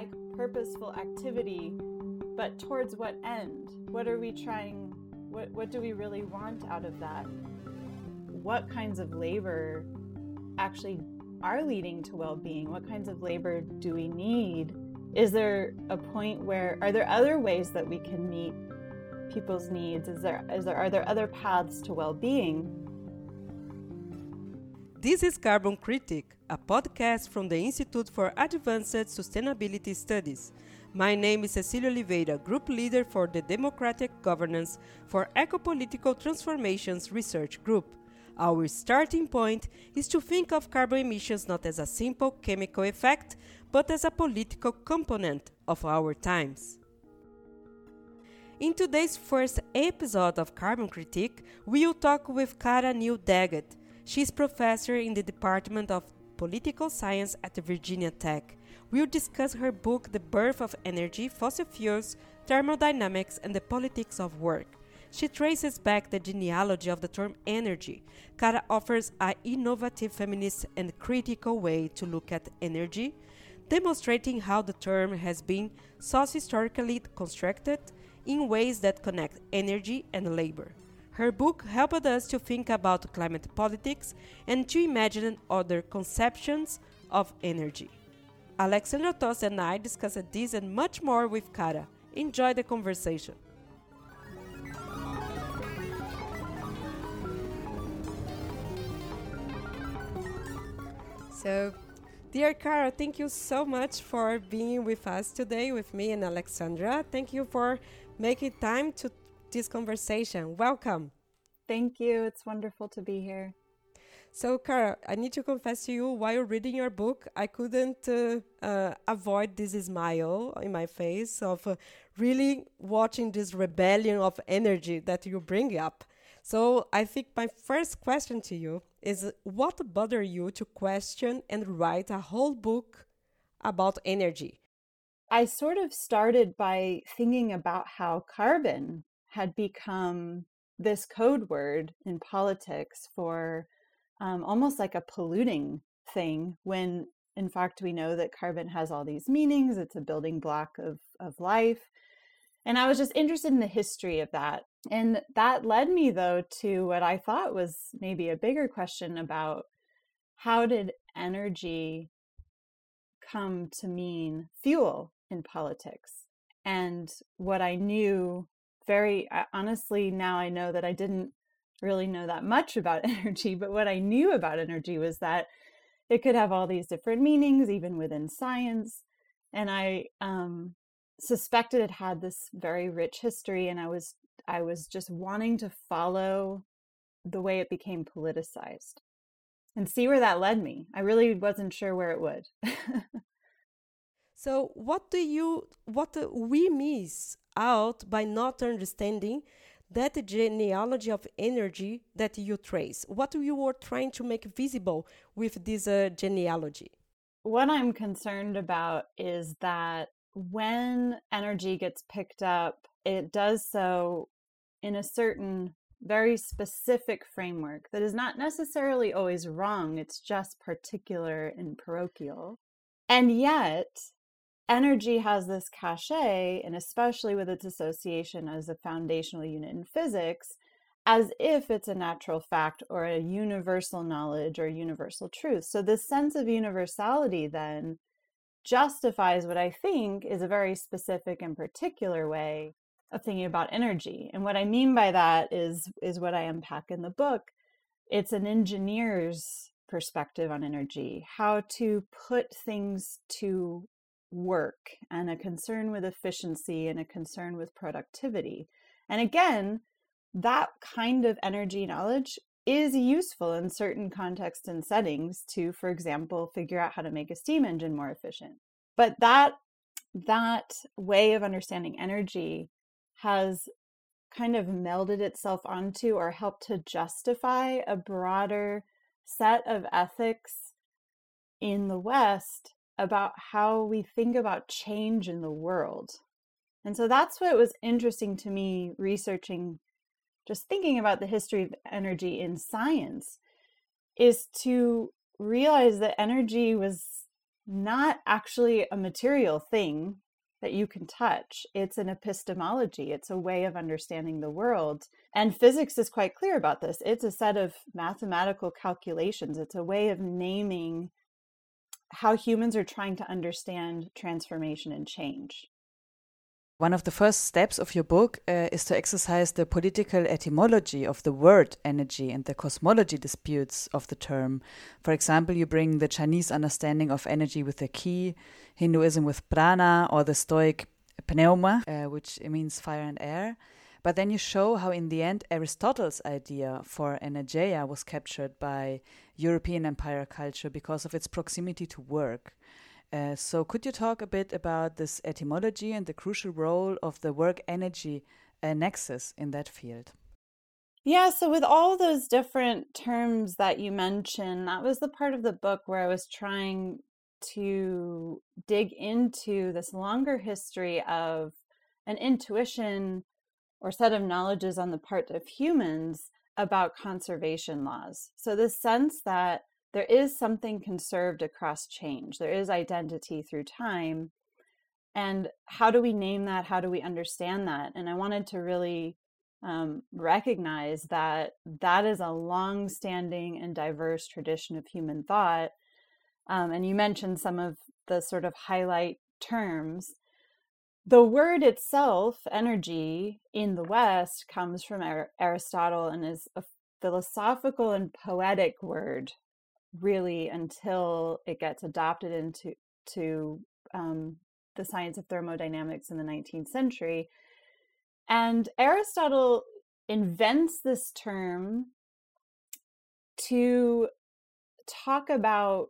like purposeful activity, but towards what end? What are we trying, what do we really want out of that? What kinds of labor actually are leading to well-being? What kinds of labor do we need? Is there a point where, are there other ways that we can meet people's needs? Are there other paths to well-being? This is Carbon Critic, a podcast from the Institute for Advanced Sustainability Studies. My name is Cecilia Oliveira, Group Leader for the Democratic Governance for Ecopolitical Transformations Research Group. Our starting point is to think of carbon emissions not as a simple chemical effect, but as a political component of our times. In today's first episode of Carbon Critique, we will talk with Kara Neal Daggett. She is professor in the Department of Political Science at Virginia Tech. We'll discuss her book, The Birth of Energy, Fossil Fuels, Thermodynamics, and the Politics of Work. She traces back the genealogy of the term energy. Kara offers an innovative, feminist, and critical way to look at energy, demonstrating how the term has been socio-historically constructed in ways that connect energy and labor. Her book helped us to think about climate politics and to imagine other conceptions of energy. Alexandra Toss and I discussed this and much more with Kara. Enjoy the conversation. So, dear Kara, thank you so much for being with us today, with me and Alexandra. Thank you for making time to this conversation. Welcome. Thank you. It's wonderful to be here. So, Kara, I need to confess to you, while reading your book, I couldn't avoid this smile in my face of really watching this rebellion of energy that you bring up. So I think my first question to you is, what bothered you to question and write a whole book about energy? I sort of started by thinking about how carbon had become this code word in politics for almost like a polluting thing, when in fact we know that carbon has all these meanings. It's a building block of life. And I was just interested in the history of that. And that led me, though, to what I thought was maybe a bigger question about how did energy come to mean fuel in politics? And what I knew very honestly, now I know that I didn't really know that much about energy, but what I knew about energy was that it could have all these different meanings, even within science. And I suspected it had this very rich history, and I was just wanting to follow the way it became politicized and see where that led me. I really wasn't sure where it would. So what we miss out by not understanding that genealogy of energy that you trace? What you were trying to make visible with this genealogy? What I'm concerned about is that when energy gets picked up, it does so in a certain very specific framework that is not necessarily always wrong. It's just particular and parochial. And yet, energy has this cachet, and especially with its association as a foundational unit in physics, as if it's a natural fact or a universal knowledge or universal truth. So this sense of universality then justifies what I think is a very specific and particular way of thinking about energy. And what I mean by that is what I unpack in the book. It's an engineer's perspective on energy, how to put things to work, and a concern with efficiency and a concern with productivity. And again, that kind of energy knowledge is useful in certain contexts and settings to, for example, figure out how to make a steam engine more efficient. But that way of understanding energy has kind of melded itself onto or helped to justify a broader set of ethics in the West about how we think about change in the world. And so that's what was interesting to me researching, just thinking about the history of energy in science, is to realize that energy was not actually a material thing that you can touch. It's an epistemology. It's a way of understanding the world. And physics is quite clear about this. It's a set of mathematical calculations. It's a way of naming how humans are trying to understand transformation and change. One of the first steps of your book is to exercise the political etymology of the word energy and the cosmology disputes of the term. For example, you bring the Chinese understanding of energy with the ki, Hinduism with prana, or the Stoic pneuma, which means fire and air. But then you show how in the end Aristotle's idea for energeia was captured by European empire culture because of its proximity to work. So could you talk a bit about this etymology and the crucial role of the work-energy nexus in that field? Yeah, so with all those different terms that you mentioned, that was the part of the book where I was trying to dig into this longer history of an intuition or set of knowledges on the part of humans about conservation laws. So the sense that there is something conserved across change. There is identity through time. And how do we name that? How do we understand that? And I wanted to really recognize that that is a long-standing and diverse tradition of human thought. And you mentioned some of the sort of highlight terms. The word itself, energy, in the West comes from Aristotle and is a philosophical and poetic word, really, until it gets adopted into the science of thermodynamics in the 19th century. And Aristotle invents this term to talk about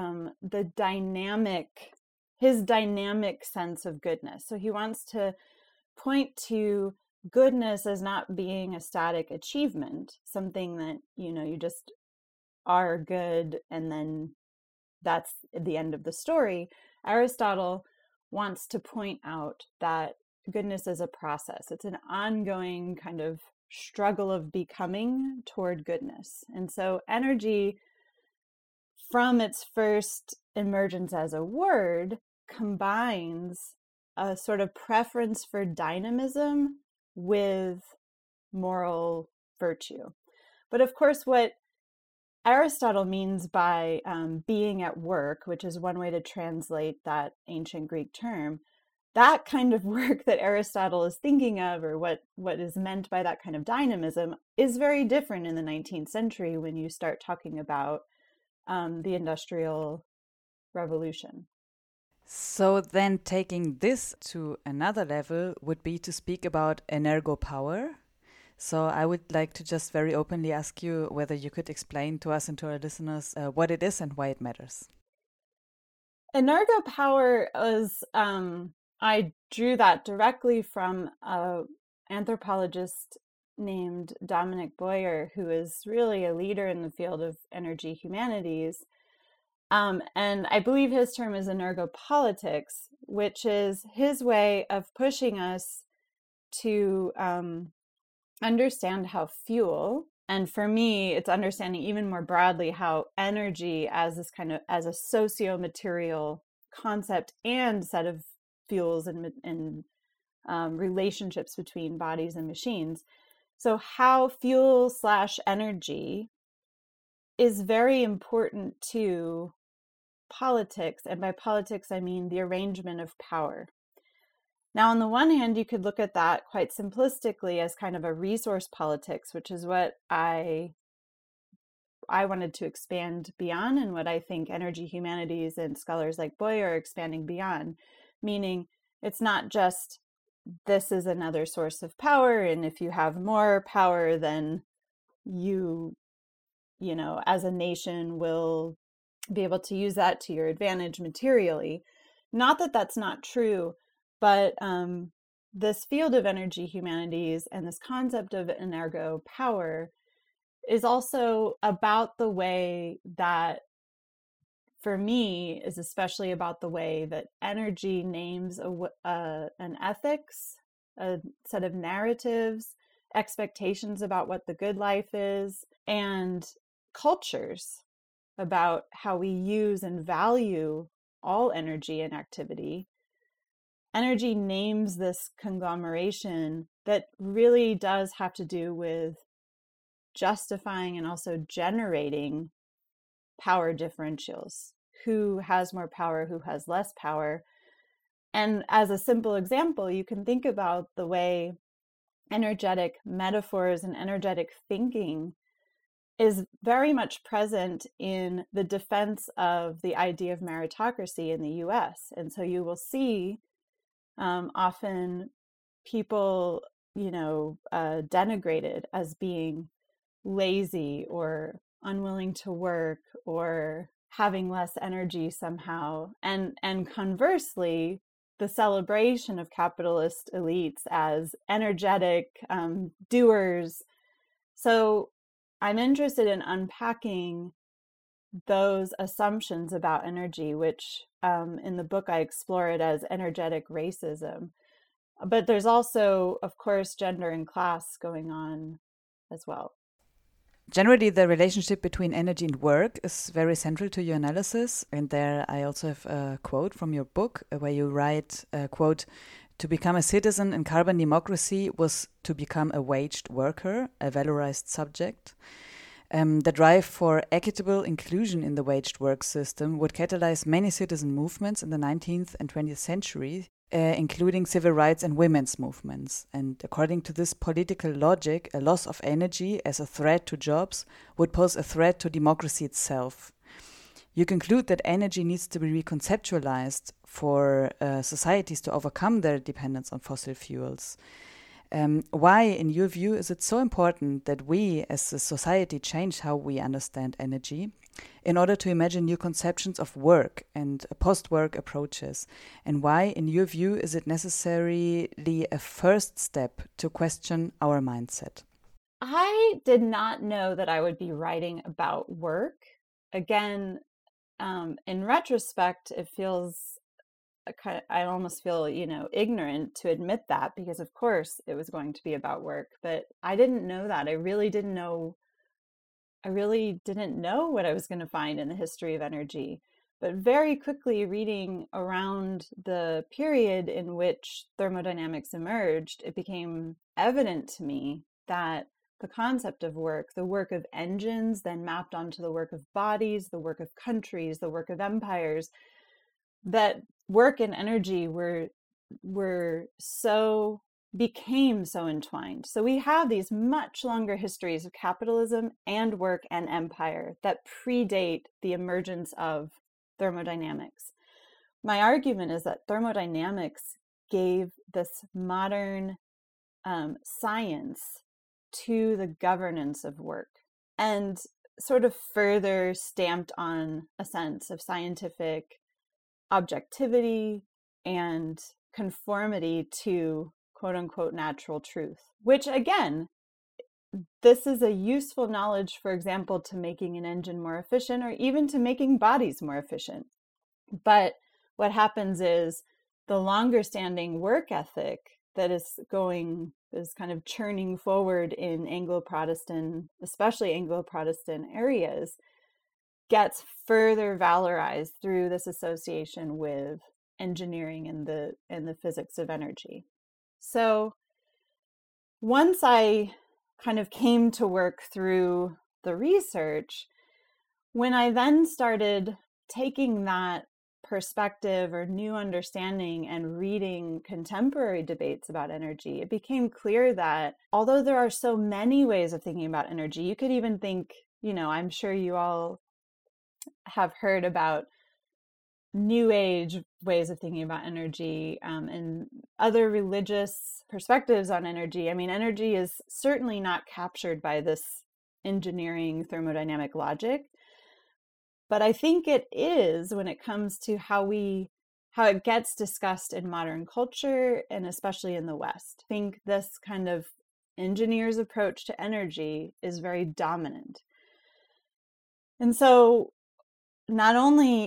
his dynamic sense of goodness. So he wants to point to goodness as not being a static achievement, something that, you just are good and then that's the end of the story. Aristotle wants to point out that goodness is a process. It's an ongoing kind of struggle of becoming toward goodness. And so energy, from its first emergence as a word, combines a sort of preference for dynamism with moral virtue. But of course, what Aristotle means by being at work, which is one way to translate that ancient Greek term, that kind of work that Aristotle is thinking of, or what is meant by that kind of dynamism, is very different in the 19th century when you start talking about the Industrial Revolution. So then taking this to another level would be to speak about energo power. So I would like to just very openly ask you whether you could explain to us and to our listeners what it is and why it matters. Energo power is, I drew that directly from an anthropologist named Dominic Boyer, who is really a leader in the field of energy humanities. And I believe his term is energopolitics, which is his way of pushing us to understand how fuel, and for me, it's understanding even more broadly how energy as a socio-material concept and set of fuels and relationships between bodies and machines. So how fuel / energy is very important to politics. And by politics, I mean the arrangement of power. Now, on the one hand, you could look at that quite simplistically as kind of a resource politics, which is what I wanted to expand beyond, and what I think energy humanities and scholars like Boyer are expanding beyond, meaning it's not just this is another source of power, and if you have more power, then you as a nation will be able to use that to your advantage materially. Not that that's not true, but this field of energy humanities and this concept of energo power is also about the way that, for me, is especially about the way that energy names an ethics, a set of narratives, expectations about what the good life is, and cultures about how we use and value all energy and activity. Energy names this conglomeration that really does have to do with justifying and also generating power differentials. Who has more power, who has less power? And as a simple example, you can think about the way energetic metaphors and energetic thinking is very much present in the defense of the idea of meritocracy in the US. And so you will see often people, denigrated as being lazy or unwilling to work or having less energy somehow. And conversely, the celebration of capitalist elites as energetic doers. So I'm interested in unpacking those assumptions about energy, which in the book I explore it as energetic racism. But there's also, of course, gender and class going on as well. Generally, the relationship between energy and work is very central to your analysis. And there I also have a quote from your book where you write, quote, "To become a citizen in carbon democracy was to become a waged worker, a valorized subject. The drive for equitable inclusion in the waged work system would catalyze many citizen movements in the 19th and 20th century, including civil rights and women's movements. And according to this political logic, a loss of energy as a threat to jobs would pose a threat to democracy itself. You conclude that energy needs to be reconceptualized for societies to overcome their dependence on fossil fuels. Why, in your view, is it so important that we as a society change how we understand energy in order to imagine new conceptions of work and post-work approaches? And why, in your view, is it necessarily a first step to question our mindset? I did not know that I would be writing about work. Again, in retrospect, it feels I almost feel, ignorant to admit that, because of course it was going to be about work, but I didn't know that. I really didn't know what I was going to find in the history of energy. But very quickly, reading around the period in which thermodynamics emerged, it became evident to me that the concept of work, the work of engines, then mapped onto the work of bodies, the work of countries, the work of empires, that work and energy became so entwined. So we have these much longer histories of capitalism and work and empire that predate the emergence of thermodynamics. My argument is that thermodynamics gave this modern science to the governance of work and sort of further stamped on a sense of scientific objectivity and conformity to quote unquote natural truth, which again, this is a useful knowledge, for example, to making an engine more efficient or even to making bodies more efficient. But what happens is the longer standing work ethic that is kind of churning forward in Anglo-Protestant, especially Anglo-Protestant areas, gets further valorized through this association with engineering and the physics of energy. So once I kind of came to work through the research, when I then started taking that perspective or new understanding and reading contemporary debates about energy, it became clear that although there are so many ways of thinking about energy, you could even think, I'm sure you all have heard about New Age ways of thinking about energy and other religious perspectives on energy. I mean, energy is certainly not captured by this engineering thermodynamic logic, but I think it is when it comes to how it gets discussed in modern culture and especially in the West. I think this kind of engineer's approach to energy is very dominant. And so not only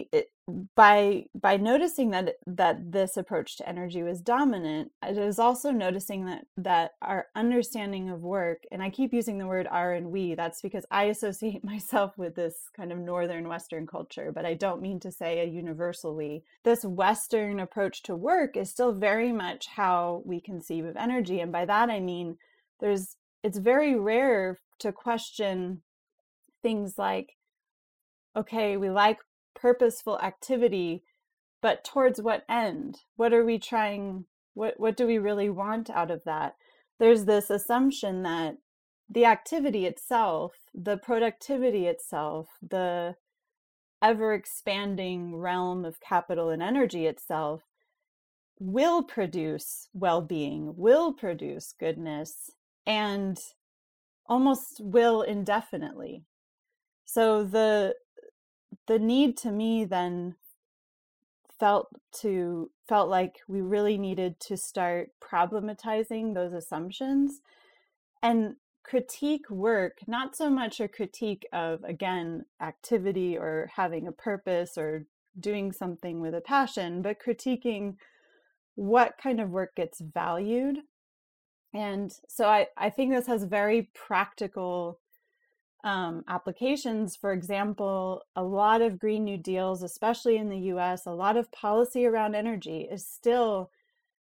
by noticing that this approach to energy was dominant, I was also noticing that our understanding of work, and I keep using the word our and we, that's because I associate myself with this kind of northern Western culture, but I don't mean to say a universal we. This Western approach to work is still very much how we conceive of energy, and by that I mean it's very rare to question things like, okay, we like purposeful activity, but towards what end? What are we trying? What do we really want out of that? There's this assumption that the activity itself, the productivity itself, the ever expanding realm of capital and energy itself will produce well-being, will produce goodness, and almost will indefinitely. So the need to me then felt like we really needed to start problematizing those assumptions and critique work, not so much a critique of, again, activity or having a purpose or doing something with a passion, but critiquing what kind of work gets valued. And so I think this has very practical applications. For example, a lot of Green New Deals, especially in the US, a lot of policy around energy is still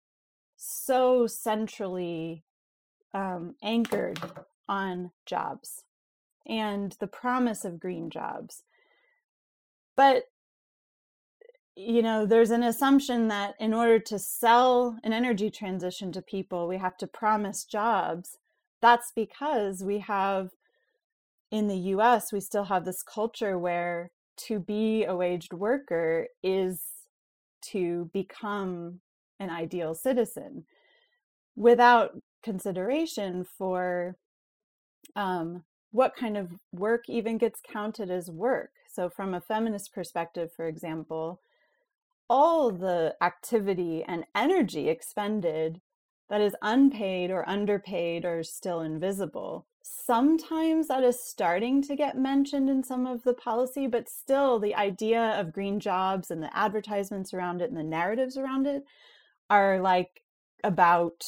so centrally anchored on jobs and the promise of green jobs. But, there's an assumption that in order to sell an energy transition to people, we have to promise jobs. That's because in the US, we still have this culture where to be a waged worker is to become an ideal citizen without consideration for what kind of work even gets counted as work. So from a feminist perspective, for example, all the activity and energy expended that is unpaid or underpaid or still invisible, sometimes that is starting to get mentioned in some of the policy, but still the idea of green jobs and the advertisements around it and the narratives around it are like about,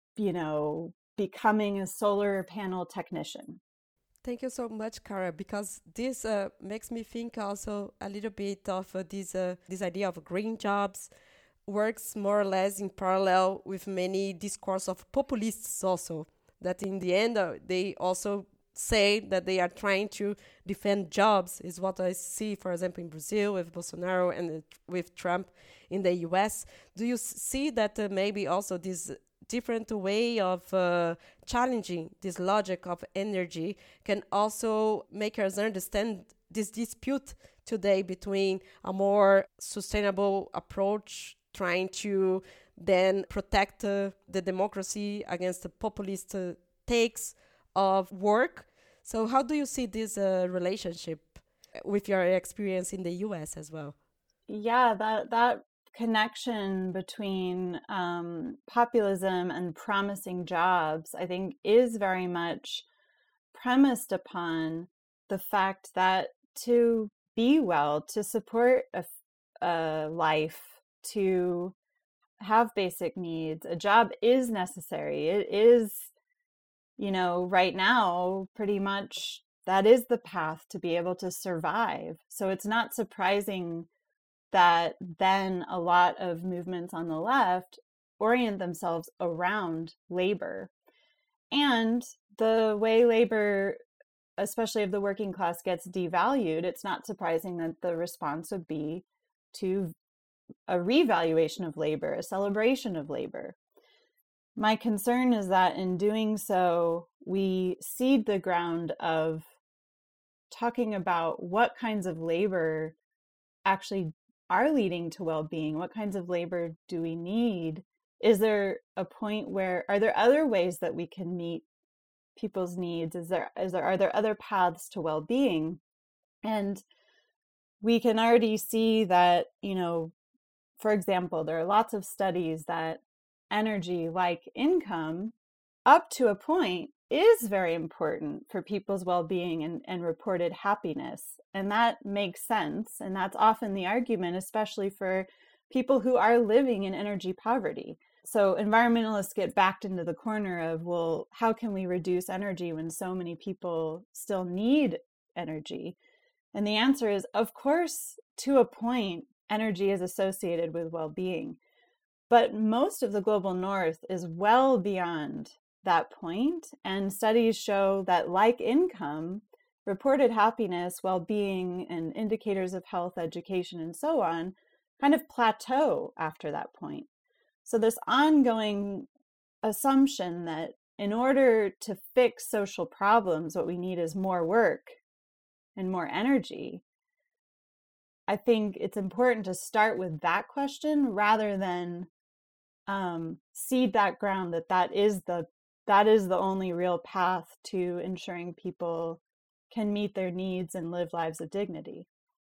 becoming a solar panel technician. Thank you so much, Cara, because this makes me think also a little bit of this idea of green jobs works more or less in parallel with many discourse of populists also, that in the end they also say that they are trying to defend jobs, is what I see, for example, in Brazil with Bolsonaro and with Trump in the US. Do you see that maybe also this different way of challenging this logic of energy can also make us understand this dispute today between a more sustainable approach trying to then protect the democracy against the populist takes of work? So how do you see this relationship with your experience in the US as well? Yeah, that connection between populism and promising jobs, I think, is very much premised upon the fact that to be well, to support a life, to have basic needs, a job is necessary. It is, right now, pretty much that is the path to be able to survive. So it's not surprising that then a lot of movements on the left orient themselves around labor. And the way labor, especially of the working class, gets devalued, it's not surprising that the response would be to a revaluation of labor, a celebration of labor. My concern is that in doing so, we cede the ground of talking about what kinds of labor actually are leading to well-being. What kinds of labor do we need? Is there a point where, are there other ways that we can meet people's needs? Are there other paths to well-being? And we can already see that, for example, there are lots of studies that energy, like income, up to a point, is very important for people's well-being and reported happiness. And that makes sense. And that's often the argument, especially for people who are living in energy poverty. So environmentalists get backed into the corner of, well, how can we reduce energy when so many people still need energy? And the answer is, of course, to a point, energy is associated with well-being. But most of the global north is well beyond that point. And studies show that, like income, reported happiness, well-being, and indicators of health, education, and so on kind of plateau after that point. So this ongoing assumption that in order to fix social problems, what we need is more work and more energy. I think it's important to start with that question rather than seed that ground that is the only real path to ensuring people can meet their needs and live lives of dignity.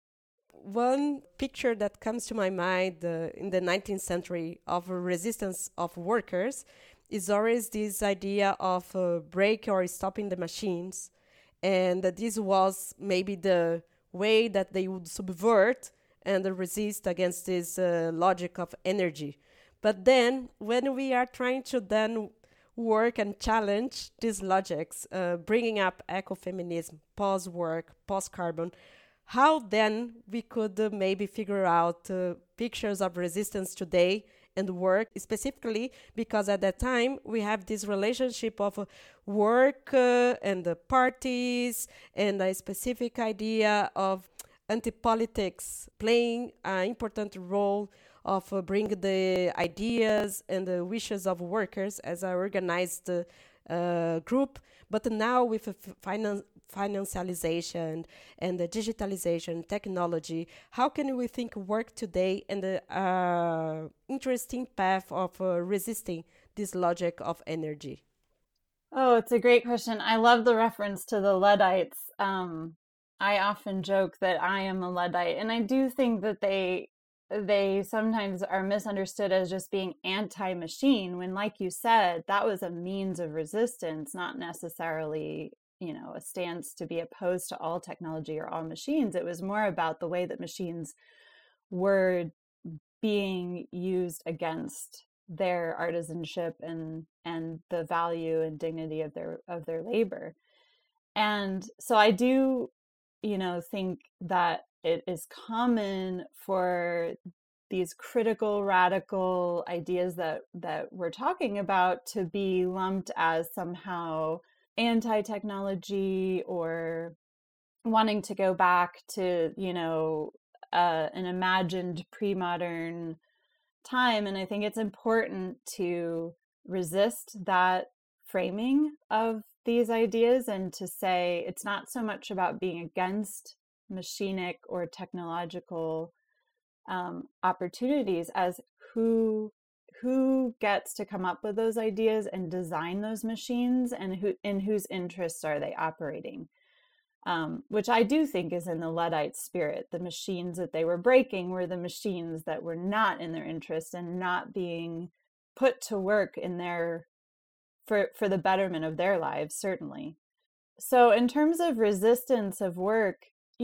One picture that comes to my mind in the 19th century of resistance of workers is always this idea of break or stopping the machines. And this was maybe the way that they would subvert and resist against this logic of energy. But then when we are trying to then work and challenge these logics, bringing up ecofeminism, post-work, post-carbon, how then we could maybe figure out pictures of resistance today and work, specifically because at that time we have this relationship of work and the parties and a specific idea of anti-politics playing an important role of bringing the ideas and the wishes of workers as an organized group. But now with financialization and the digitalization, technology, how can we think work today and the interesting path of resisting this logic of energy? Oh, it's a great question. I love the reference to the Luddites. I often joke that I am a Luddite, and I do think that they sometimes are misunderstood as just being anti-machine, when, like you said, that was a means of resistance, not necessarily, a stance to be opposed to all technology or all machines. It was more about the way that machines were being used against their artisanship and the value and dignity of their labor. And so I do, think that it is common for these critical, radical ideas that we're talking about to be lumped as somehow anti-technology or wanting to go back to, an imagined pre-modern time. And I think it's important to resist that framing of these ideas and to say it's not so much about being against machinic or technological opportunities as who gets to come up with those ideas and design those machines, and in whose interests are they operating, which I do think is in the Luddite spirit. The machines that they were breaking were the machines that were not in their interest and not being put to work in their for the betterment of their lives, certainly. So in terms of resistance of work,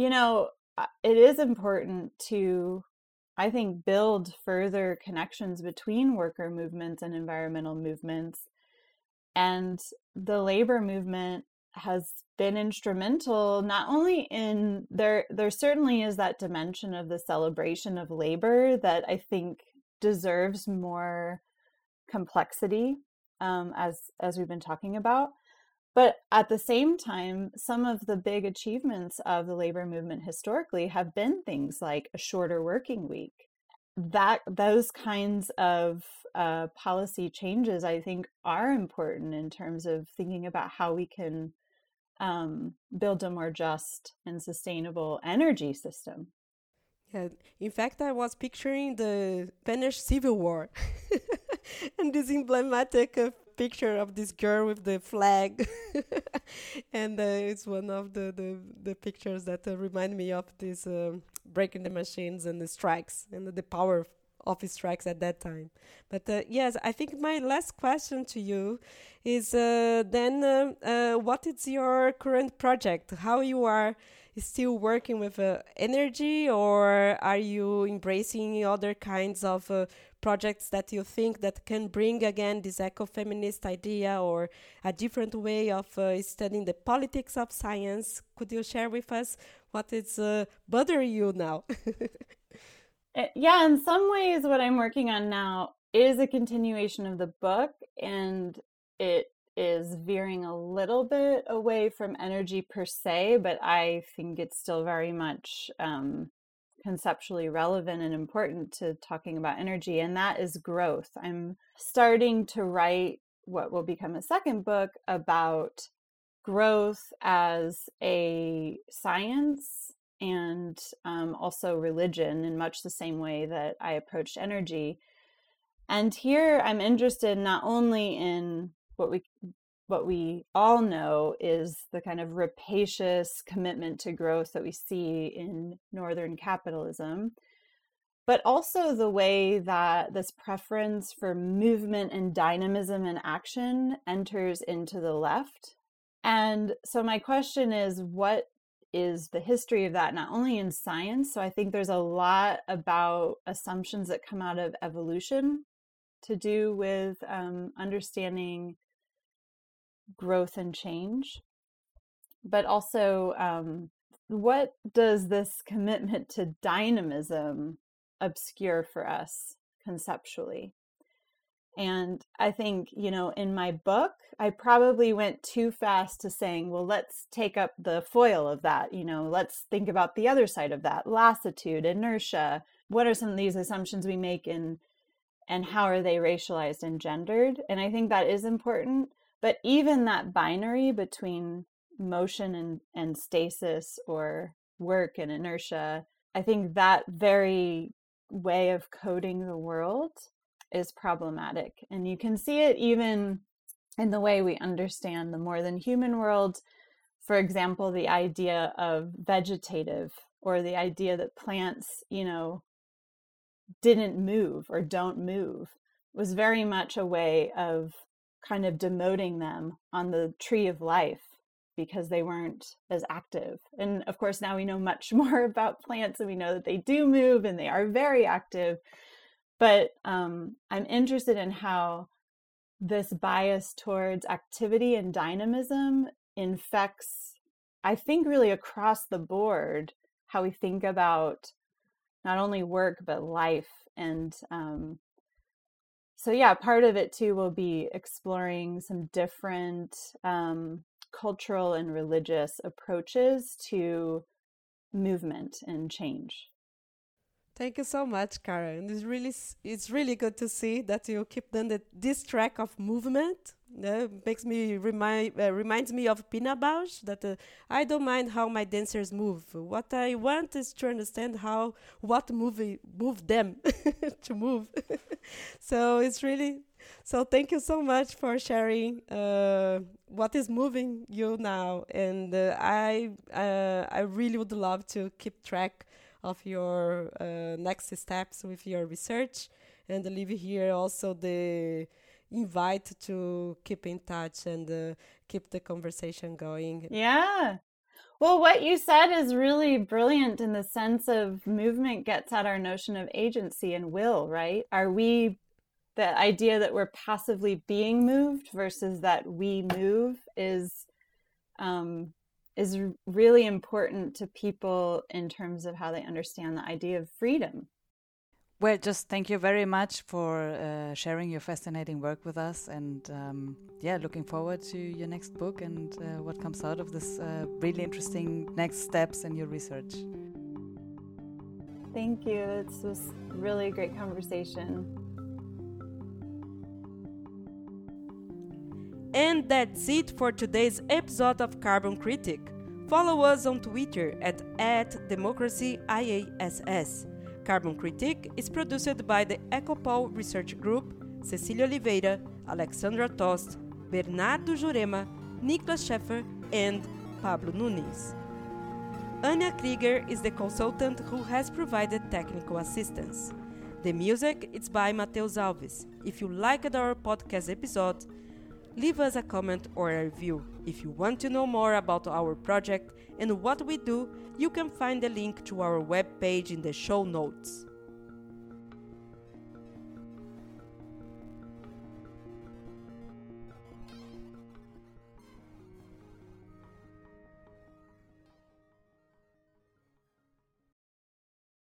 it is important to, I think, build further connections between worker movements and environmental movements. And the labor movement has been instrumental, not only in there certainly is that dimension of the celebration of labor that I think deserves more complexity, as we've been talking about. But at the same time, some of the big achievements of the labor movement historically have been things like a shorter working week. Those kinds of policy changes, I think, are important in terms of thinking about how we can build a more just and sustainable energy system. Yeah, in fact, I was picturing the Spanish Civil War and this emblematic picture of this girl with the flag. And it's one of the pictures that remind me of this breaking the machines and the strikes and the power of strikes at that time. But yes, I think my last question to you is what is your current project? How you are still working with energy, or are you embracing other kinds of projects that you think that can bring again this ecofeminist idea or a different way of studying the politics of science? Could you share with us what is bothering you now? Yeah, in some ways what I'm working on now is a continuation of the book, and it is veering a little bit away from energy per se, but I think it's still very much conceptually relevant and important to talking about energy, and that is growth. I'm starting to write what will become a second book about growth as a science and also religion in much the same way that I approached energy. And here I'm interested not only in what we all know is the kind of rapacious commitment to growth that we see in Northern capitalism, but also the way that this preference for movement and dynamism and action enters into the left. And so my question is, what is the history of that, not only in science? So I think there's a lot about assumptions that come out of evolution to do with understanding growth and change, but also what does this commitment to dynamism obscure for us conceptually? And I think, in my book, I probably went too fast to saying, well, let's take up the foil of that, let's think about the other side of that, lassitude, inertia. What are some of these assumptions we make and how are they racialized and gendered? And I think that is important. But even that binary between motion and stasis, or work and inertia, I think that very way of coding the world is problematic. And you can see it even in the way we understand the more than human world. For example, the idea of vegetative, or the idea that plants, didn't move or don't move, was very much a way of kind of demoting them on the tree of life because they weren't as active. And of course, now we know much more about plants, and we know that they do move and they are very active. But I'm interested in how this bias towards activity and dynamism infects, I think, really across the board, how we think about not only work, but life. And so yeah, part of it too will be exploring some different cultural and religious approaches to movement and change. Thank you so much, Karen. It's really good to see that you keep doing this track of movement. Makes me reminds me of Pina Bausch, that I don't mind how my dancers move. What I want is to understand what move them to move. So it's really, so thank you so much for sharing what is moving you now. And I really would love to keep track of your next steps with your research, and leave here also the invite to keep in touch and keep the conversation going. Yeah. Well, what you said is really brilliant in the sense of movement gets at our notion of agency and will, right? Are we, the idea that we're passively being moved versus that we move is really important to people in terms of how they understand the idea of freedom. Well, just thank you very much for sharing your fascinating work with us, and looking forward to your next book and what comes out of this really interesting next steps in your research. Thank you. This was really a great conversation. And that's it for today's episode of Carbon Critic. Follow us on Twitter at @DemocracyIASS. Carbon Critic is produced by the Ecopol Research Group, Cecília Oliveira, Alexandra Tost, Bernardo Jurema, Niklas Scheffer, and Pablo Nunes. Anya Krieger is the consultant who has provided technical assistance. The music is by Mateus Alves. If you liked our podcast episode, leave us a comment or a review. If you want to know more about our project and what we do, you can find the link to our webpage in the show notes.